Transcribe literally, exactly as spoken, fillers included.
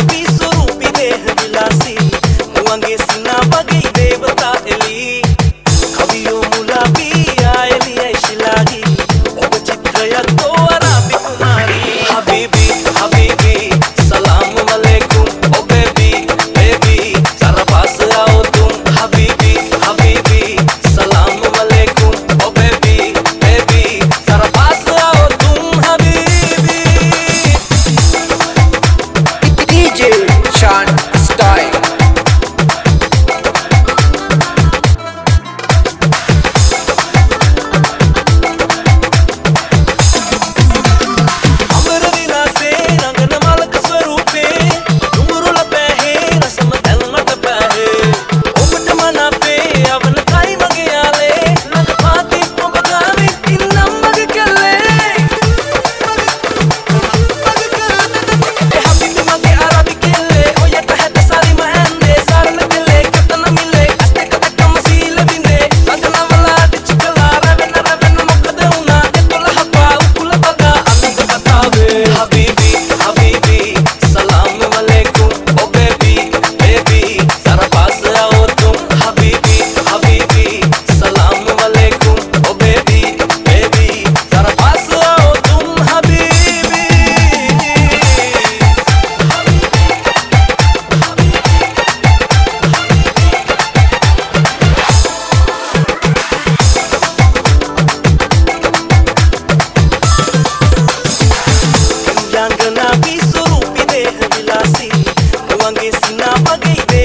भी स्वरूपी देह विलासी मुआंगे सिना बगी देवता एली कवियो मुला भी आयली ऐशिलागी ओब चित्रया तो अराबी कुमारी हबीबी हबीबी सलाम वालेकुम ओ बेबी बेबी जरा पास आओ तुम हबीबी हबीबी सलाम वालेकुम ओ बेबी बेबी जरा पास आओ तुम हबीबी डीजे शान स्टाइल भी स्वरूपी देह विलासी मुआंगे सिना बगी